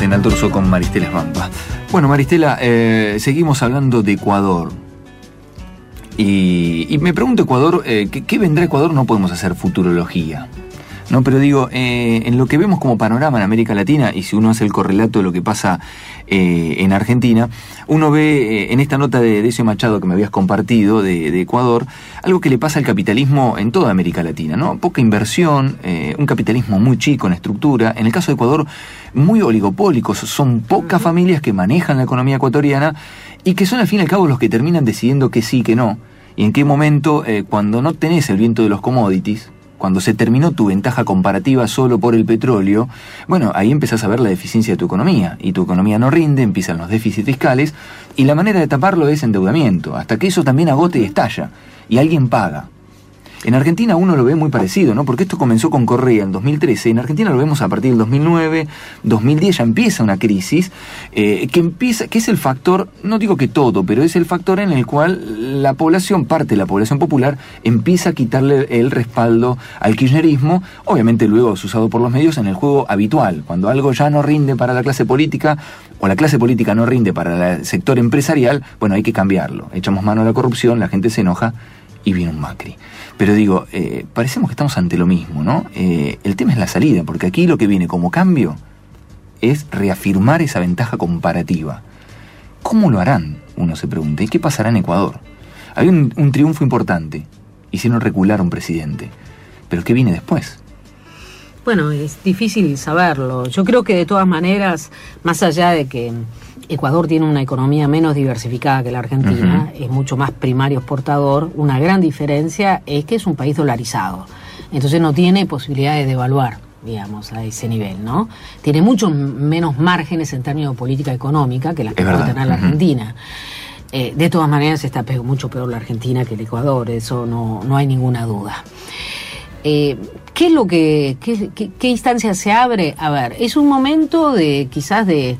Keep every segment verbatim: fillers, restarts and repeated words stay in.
en Alto Urso con Maristela Svampa. Bueno, Maristela, eh, seguimos hablando de Ecuador. Y, y me pregunto, Ecuador, eh, ¿qué, ¿qué vendrá Ecuador? No podemos hacer futurología, ¿no? Pero digo, eh, en lo que vemos como panorama en América Latina, y si uno hace el correlato de lo que pasa eh, en Argentina, uno ve eh, en esta nota de Decio Machado que me habías compartido de, de Ecuador, algo que le pasa al capitalismo en toda América Latina, ¿no? Poca inversión, eh, un capitalismo muy chico en estructura. En el caso de Ecuador, muy oligopólicos, son pocas uh-huh. familias que manejan la economía ecuatoriana y que son al fin y al cabo los que terminan decidiendo que sí, que no. Y en qué momento, eh, cuando no tenés el viento de los commodities, cuando se terminó tu ventaja comparativa solo por el petróleo, bueno, ahí empezás a ver la deficiencia de tu economía, y tu economía no rinde, empiezan los déficits fiscales, y la manera de taparlo es endeudamiento, hasta que eso también agote y estalla, y alguien paga. En Argentina uno lo ve muy parecido, ¿no? Porque esto comenzó con Correa en dos mil trece, en Argentina lo vemos a partir del dos mil nueve, dos mil diez ya empieza una crisis, eh, que empieza, que es el factor, no digo que todo, pero es el factor en el cual la población, parte de la población popular, empieza a quitarle el respaldo al kirchnerismo, obviamente luego es usado por los medios en el juego habitual, cuando algo ya no rinde para la clase política, o la clase política no rinde para el sector empresarial, bueno, hay que cambiarlo, echamos mano a la corrupción, la gente se enoja, y viene un Macri. Pero digo, eh, parecemos que estamos ante lo mismo, ¿no? Eh, el tema es la salida, porque aquí lo que viene como cambio es reafirmar esa ventaja comparativa. ¿Cómo lo harán? Uno se pregunta. ¿Y qué pasará en Ecuador? Hay un, un triunfo importante. Hicieron recular a un presidente. ¿Pero qué viene después? Bueno, es difícil saberlo. Yo creo que de todas maneras, más allá de que Ecuador tiene una economía menos diversificada que la Argentina, uh-huh. es mucho más primario exportador, una gran diferencia es que es un país dolarizado. Entonces no tiene posibilidad de devaluar, digamos, a ese nivel, ¿no? Tiene muchos menos márgenes en términos de política económica que las que puede tener la Argentina. Uh-huh. Eh, de todas maneras está mucho peor la Argentina que el Ecuador, eso no, no hay ninguna duda. Eh, ¿Qué es lo que, qué, qué, qué instancia se abre? A ver, es un momento de quizás de,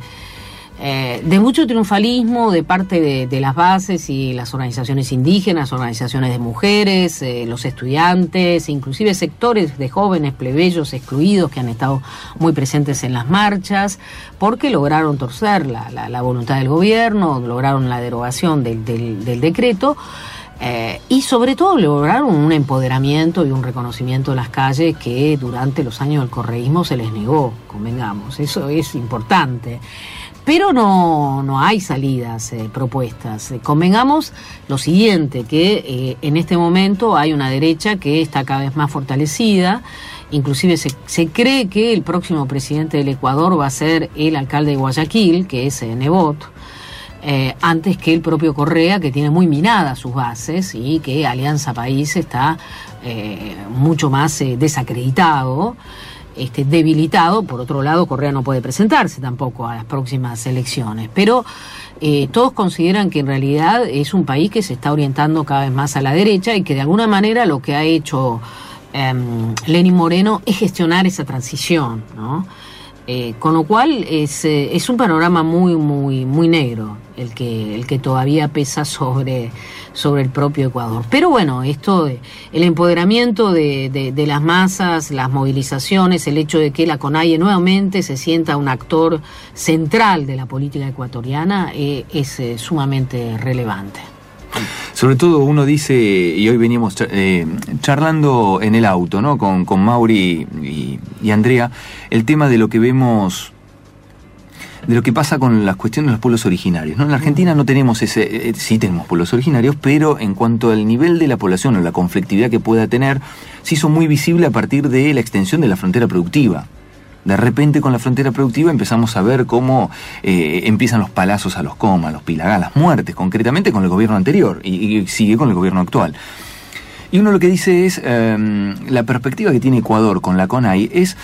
eh, de mucho triunfalismo de parte de, de las bases y las organizaciones indígenas, organizaciones de mujeres, eh, los estudiantes, inclusive sectores de jóvenes plebeyos excluidos que han estado muy presentes en las marchas, porque lograron torcer la, la, la voluntad del gobierno, lograron la derogación del, del, del decreto. Eh, y sobre todo lograron un empoderamiento y un reconocimiento de las calles que durante los años del correísmo se les negó, convengamos, eso es importante. Pero no, no hay salidas eh, propuestas. Eh, convengamos lo siguiente, que eh, en este momento hay una derecha que está cada vez más fortalecida, inclusive se, se cree que el próximo presidente del Ecuador va a ser el alcalde de Guayaquil, que es eh, Nebot, Eh, antes que el propio Correa, que tiene muy minadas sus bases y que Alianza País está eh, mucho más eh, desacreditado, este, debilitado. Por otro lado, Correa no puede presentarse tampoco a las próximas elecciones, pero eh, todos consideran que en realidad es un país que se está orientando cada vez más a la derecha y que de alguna manera lo que ha hecho eh, Lenín Moreno es gestionar esa transición, ¿no? Eh, con lo cual es, eh, es un panorama muy muy muy negro el que el que todavía pesa sobre sobre el propio Ecuador. Pero bueno, esto de, el empoderamiento de, de, de las masas, las movilizaciones, el hecho de que la CONAIE nuevamente se sienta un actor central de la política ecuatoriana eh, es eh, sumamente relevante. Sobre todo uno dice, y hoy veníamos eh, charlando en el auto, ¿no? Con, con Mauri y, y Andrea, el tema de lo que vemos, de lo que pasa con las cuestiones de los pueblos originarios, ¿no? En la Argentina no tenemos ese, eh, sí tenemos pueblos originarios, pero en cuanto al nivel de la población o la conflictividad que pueda tener, se hizo muy visible a partir de la extensión de la frontera productiva. De repente con la frontera productiva empezamos a ver cómo eh, empiezan los palazos a los Comas, los Pilagá, las muertes, concretamente con el gobierno anterior, y, y sigue con el gobierno actual. Y uno lo que dice es, eh, la perspectiva que tiene Ecuador con la CONAIE es,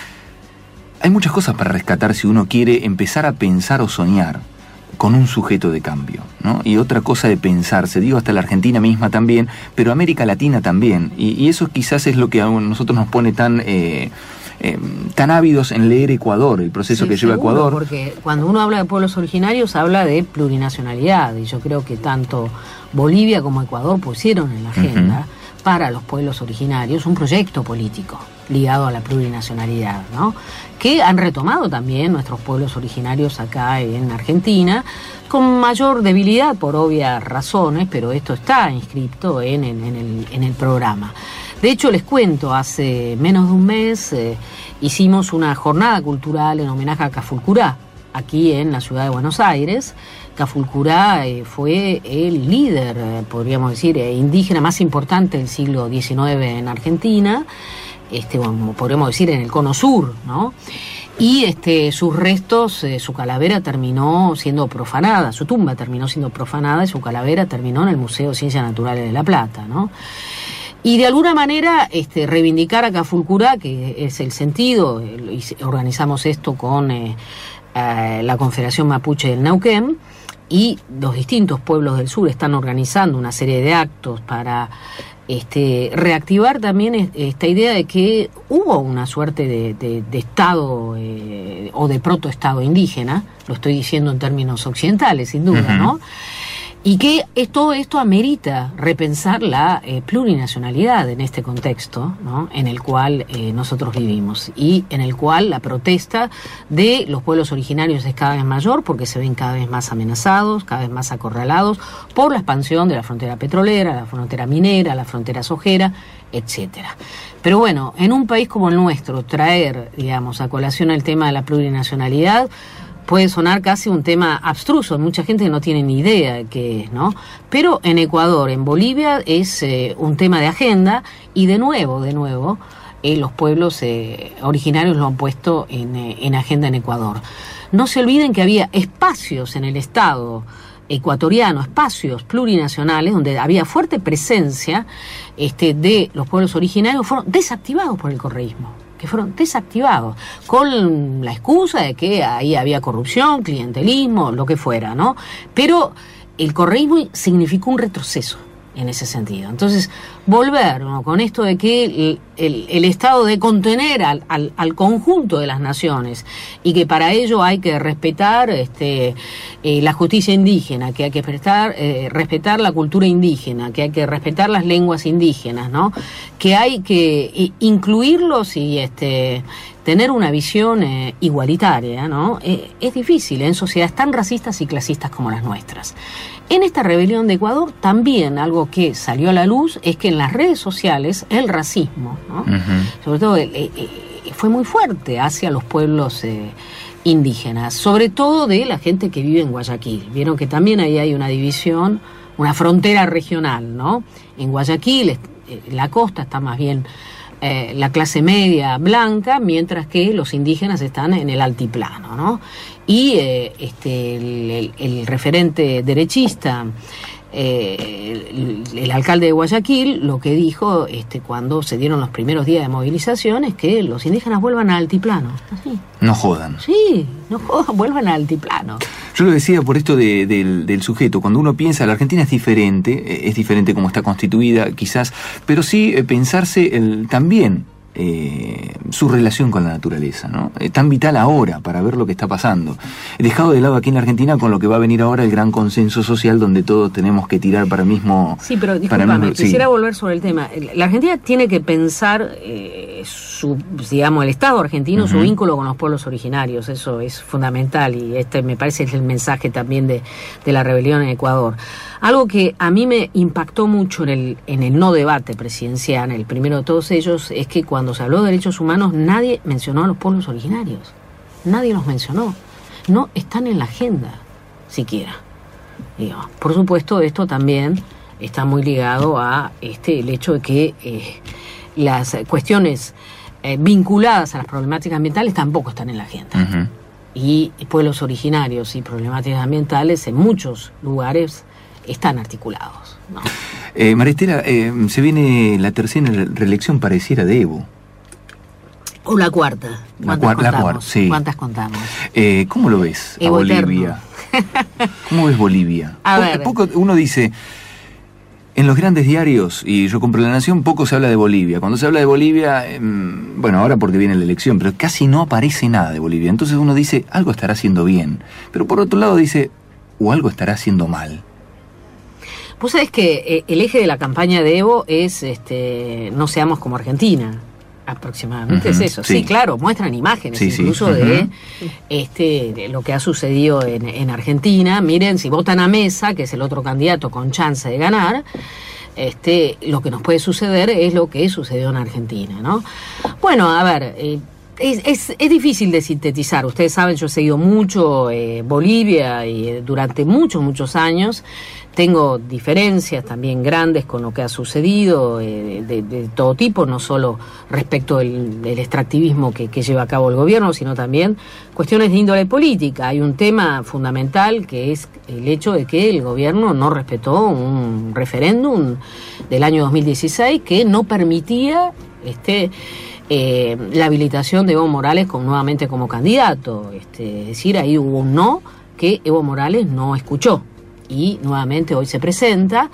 hay muchas cosas para rescatar si uno quiere empezar a pensar o soñar con un sujeto de cambio, ¿no? Y otra cosa de pensarse, digo hasta la Argentina misma también, pero América Latina también, y, y eso quizás es lo que a nosotros nos pone tan... Eh, Eh, tan ávidos en leer Ecuador, el proceso sí, que lleva seguro, Ecuador. Porque cuando uno habla de pueblos originarios habla de plurinacionalidad, y yo creo que tanto Bolivia como Ecuador pusieron en la agenda uh-huh. para los pueblos originarios un proyecto político ligado a la plurinacionalidad, ¿no? Que han retomado también nuestros pueblos originarios acá en Argentina, con mayor debilidad por obvias razones, pero esto está inscrito en, en, en, el, en el programa. De hecho, les cuento, hace menos de un mes eh, hicimos una jornada cultural en homenaje a Cafulcurá, aquí en la ciudad de Buenos Aires. Cafulcurá eh, fue el líder, eh, podríamos decir, eh, indígena más importante del siglo diecinueve en Argentina, este, bueno, podríamos decir en el cono sur, ¿no? Y este, sus restos, eh, su calavera terminó siendo profanada, su tumba terminó siendo profanada y su calavera terminó en el Museo de Ciencias Naturales de La Plata, ¿no? Y de alguna manera este, reivindicar a Cafulcurá, que es el sentido, eh, organizamos esto con eh, eh, la Confederación Mapuche del Neuquén, y los distintos pueblos del sur están organizando una serie de actos para este, reactivar también esta idea de que hubo una suerte de, de, de estado eh, o de protoestado indígena, lo estoy diciendo en términos occidentales sin duda, uh-huh. ¿no? Y que es, todo esto amerita repensar la eh, plurinacionalidad en este contexto, ¿no? En el cual eh, nosotros vivimos y en el cual la protesta de los pueblos originarios es cada vez mayor porque se ven cada vez más amenazados, cada vez más acorralados por la expansión de la frontera petrolera, la frontera minera, la frontera sojera, etcétera. Pero bueno, en un país como el nuestro, traer, digamos, a colación el tema de la plurinacionalidad puede sonar casi un tema abstruso, mucha gente no tiene ni idea de qué es, ¿no? Pero en Ecuador, en Bolivia, es eh, un tema de agenda y de nuevo, de nuevo, eh, los pueblos eh, originarios lo han puesto en, eh, en agenda en Ecuador. No se olviden que había espacios en el Estado ecuatoriano, espacios plurinacionales, donde había fuerte presencia este, de los pueblos originarios, fueron desactivados por el correísmo. que fueron desactivados, con la excusa de que ahí había corrupción, clientelismo, lo que fuera, ¿no? Pero el correísmo significó un retroceso en ese sentido. Entonces, volver, ¿no?, con esto de que el, el, el Estado de contener al, al, al conjunto de las naciones y que para ello hay que respetar este, eh, la justicia indígena, que hay que respetar, eh, respetar la cultura indígena, que hay que respetar las lenguas indígenas, ¿no?, que hay que eh, incluirlos y este tener una visión eh, igualitaria, ¿no? Eh, es difícil en sociedades tan racistas y clasistas como las nuestras. En esta rebelión de Ecuador también algo que salió a la luz es que en las redes sociales el racismo, ¿no?, uh-huh. sobre todo eh, eh, fue muy fuerte hacia los pueblos eh, indígenas, sobre todo de la gente que vive en Guayaquil. Vieron que también ahí hay una división, una frontera regional, ¿no? En Guayaquil, eh, la costa está más bien Eh, la clase media blanca, mientras que los indígenas están en el altiplano, ¿no? Y eh, este, el, el, el referente derechista, eh, el, el alcalde de Guayaquil, lo que dijo este, cuando se dieron los primeros días de movilización es que los indígenas vuelvan al altiplano. Así. No jodan. Sí, no jodan, vuelvan al altiplano. Yo lo decía por esto de, del, del sujeto. Cuando uno piensa, la Argentina es diferente, es diferente como está constituida, quizás, pero sí eh, pensarse el, también eh, su relación con la naturaleza, ¿no? Es tan vital ahora para ver lo que está pasando. He dejado de lado aquí en la Argentina con lo que va a venir ahora el gran consenso social donde todos tenemos que tirar para el mismo... Sí, pero discúlpame, quisiera sí. volver sobre el tema. La Argentina tiene que pensar eh, su, digamos, el Estado argentino, uh-huh. su vínculo con los pueblos originarios, eso es fundamental y este me parece es el mensaje también de, de la rebelión en Ecuador. Algo que a mí me impactó mucho en el, en el no debate presidencial, el primero de todos ellos, es que cuando se habló de derechos humanos nadie mencionó a los pueblos originarios. Nadie los mencionó. No están en la agenda, siquiera. Digo, por supuesto, esto también está muy ligado a este el hecho de que eh, las cuestiones eh, vinculadas a las problemáticas ambientales tampoco están en la agenda. Uh-huh. Y pueblos originarios y problemáticas ambientales en muchos lugares están articulados, ¿no? Eh, María Estela, eh, se viene la tercera reelección, pareciera, de Evo. O la cuarta. La, cua- la cuarta, sí. ¿Cuántas contamos? Eh, ¿Cómo lo ves Evo a Bolivia? ¿Cómo ves Bolivia? A poco, ver. Poco uno dice, en los grandes diarios, y yo compro La Nación, poco se habla de Bolivia. Cuando se habla de Bolivia, eh, bueno, ahora porque viene la elección, pero casi no aparece nada de Bolivia. Entonces uno dice, algo estará haciendo bien. Pero por otro lado dice, o algo estará haciendo mal. Vos sabés que eh, el eje de la campaña de Evo es este, no seamos como Argentina. Aproximadamente uh-huh, es eso. Sí. sí, claro, muestran imágenes sí, incluso sí. de, uh-huh. este, de lo que ha sucedido en, en Argentina. Miren, si votan a Mesa, que es el otro candidato con chance de ganar, este, lo que nos puede suceder es lo que sucedió en Argentina, ¿no? Bueno, a ver, eh, es, es, es difícil de sintetizar. Ustedes saben, yo he seguido mucho eh, Bolivia y eh, durante muchos, muchos años. Tengo diferencias también grandes con lo que ha sucedido eh, de, de todo tipo, no solo respecto del, del extractivismo que, que lleva a cabo el gobierno, sino también cuestiones de índole política. Hay un tema fundamental que es el hecho de que el gobierno no respetó un referéndum del año dos mil dieciséis que no permitía este eh, la habilitación de Evo Morales como, nuevamente como candidato. Este, es decir, ahí hubo un no que Evo Morales no escuchó. Y nuevamente hoy se presenta.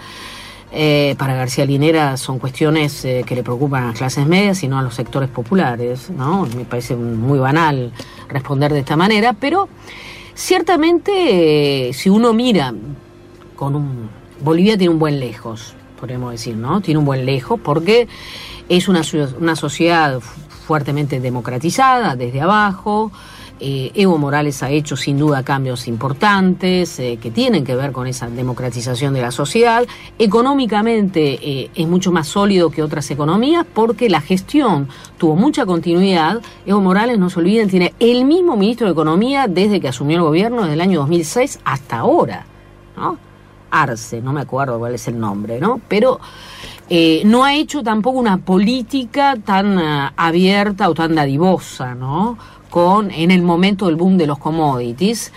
Eh, para García Linera son cuestiones eh, que le preocupan a las clases medias y no a los sectores populares, ¿no? Me parece muy banal responder de esta manera, pero ciertamente eh, si uno mira con un... Bolivia tiene un buen lejos, podemos decir, ¿no? Tiene un buen lejos porque es una, una sociedad fuertemente democratizada desde abajo. Eh, Evo Morales ha hecho sin duda cambios importantes eh, que tienen que ver con esa democratización de la sociedad. Económicamente eh, es mucho más sólido que otras economías porque la gestión tuvo mucha continuidad. Evo Morales, no se olviden, tiene el mismo ministro de Economía desde que asumió el gobierno, desde el año dos mil seis hasta ahora, ¿no? Arce, no me acuerdo cuál es el nombre, ¿no? Pero eh, no ha hecho tampoco una política tan uh, abierta o tan dadivosa, ¿no? Con, en el momento del boom de los commodities,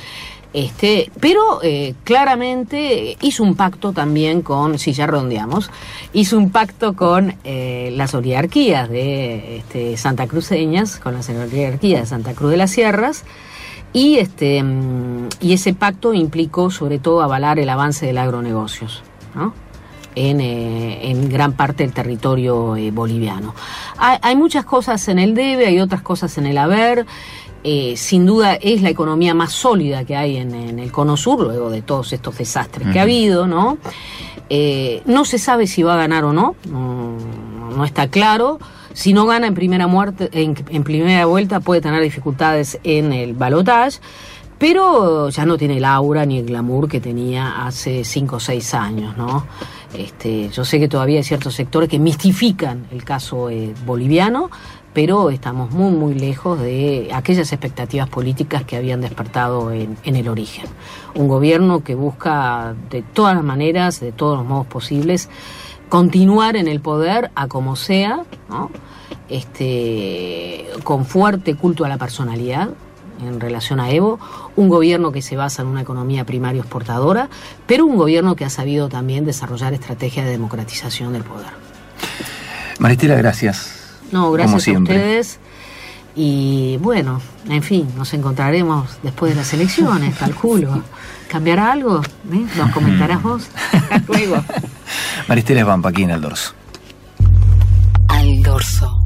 este, pero eh, claramente hizo un pacto también con, si ya redondeamos, hizo un pacto con eh, las oligarquías de este, santacruceñas, con las oligarquías de Santa Cruz de las Sierras, y, este, y ese pacto implicó sobre todo avalar el avance del agronegocios, ¿no? En, eh, en gran parte del territorio eh, boliviano. Hay, hay muchas cosas en el debe, hay otras cosas en el haber. Eh, sin duda es la economía más sólida que hay en, en el Cono Sur, luego de todos estos desastres uh-huh. que ha habido, ¿no? Eh, no se sabe si va a ganar o no, no, no está claro. Si no gana en primera, muerte, en, en primera vuelta puede tener dificultades en el balotaje, pero ya no tiene el aura ni el glamour que tenía hace cinco o seis años, ¿no? Este, yo sé que todavía hay ciertos sectores que mistifican el caso eh, boliviano, pero estamos muy, muy lejos de aquellas expectativas políticas que habían despertado en, en el origen. Un gobierno que busca de todas las maneras, de todos los modos posibles, continuar en el poder a como sea, ¿no? Este, con fuerte culto a la personalidad en relación a Evo, un gobierno que se basa en una economía primaria exportadora, pero un gobierno que ha sabido también desarrollar estrategias de democratización del poder. Maristela, gracias. No, gracias a ustedes. Y bueno, en fin, nos encontraremos después de las elecciones, calculo. ¿Cambiará algo? ¿Eh? ¿Nos comentarás vos? Luego. Maristela Svampa, aquí en Al Dorso. Al Dorso.